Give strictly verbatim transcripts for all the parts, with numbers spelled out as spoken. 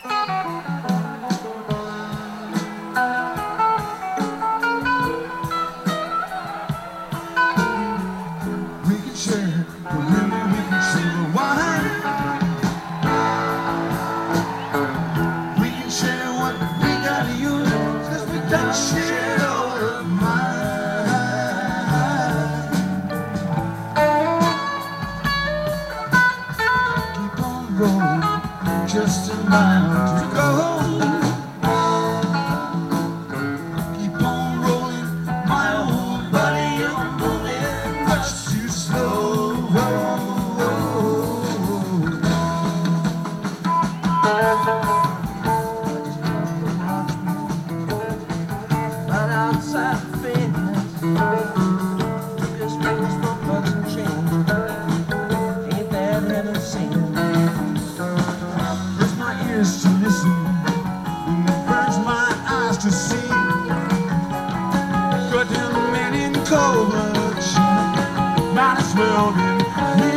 Just a mile to go. Keep on rolling, my old buddy. You're moving much too slow. Right outside the fence, just rings for bucks and change. Ain't that heaven seen? To listen, and it burns my eyes to see. Got them men in cold blood, might as well be me.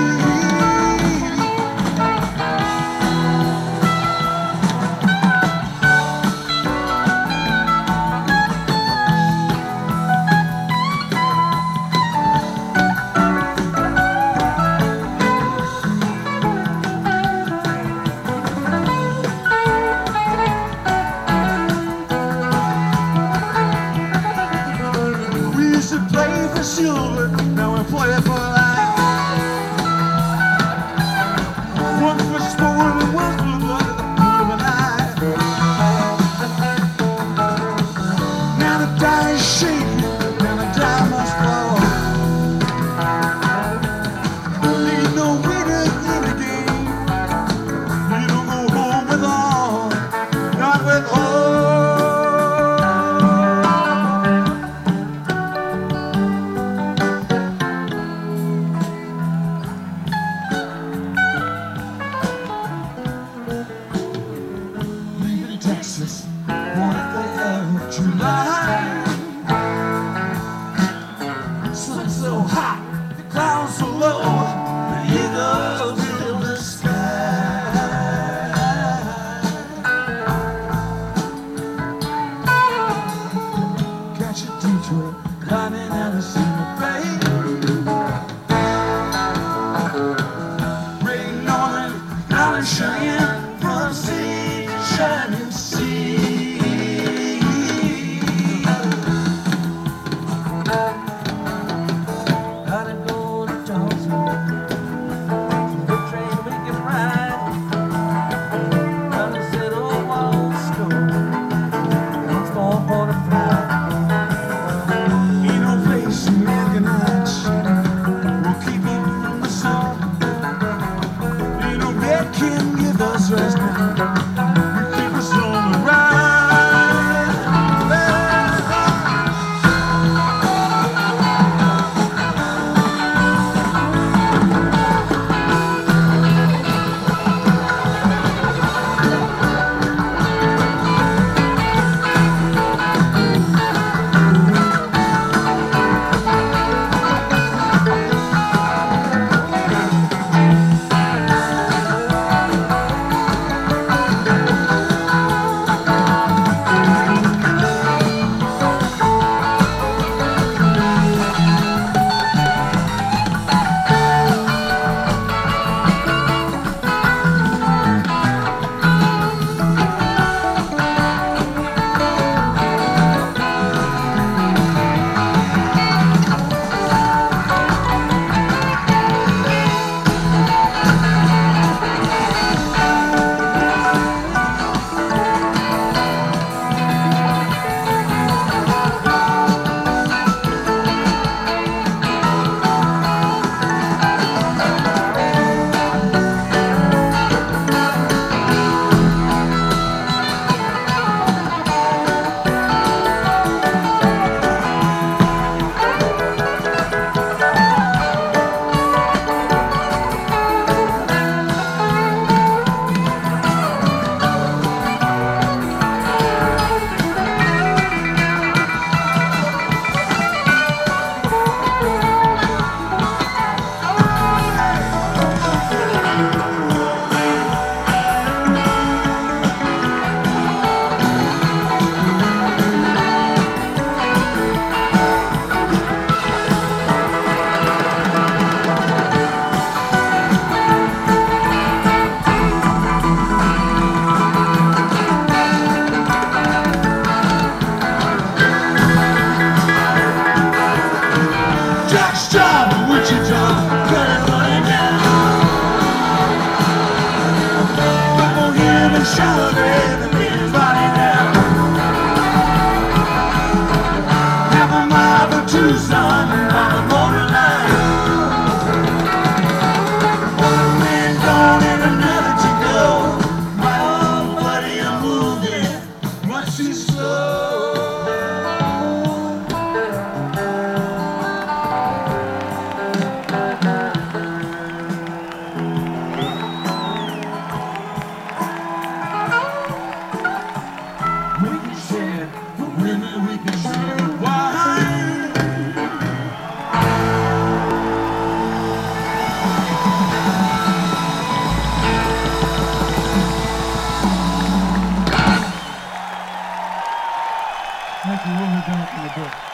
Silver, now we play for life. One for sport and one for blood at the foot of an eye. Now the die is shaking, now the die must fall. Ain't no winner in the game. You don't go home with all, not with all. Texas, fourth of July. Sun so hot, the clouds so low, the eagles fill the sky. Catch a detour, climbing out the Silver Bay. Rain northern, out of Cheyenne, from sea to shining sea. Gotta go to Johnson, the train we can ride. Gonna sit on Wall Store, it's four forty-five. Ain't no place in Americanite will keep me from the sun. Ain't no bed can give us rest now. and sugar everything's running down. Half a mile from Tucson on the borderline. One man gone and another to go. My old buddy, you're moving much too slow. We can share the women, we can share the wine. Thank you, we'll be back in the book.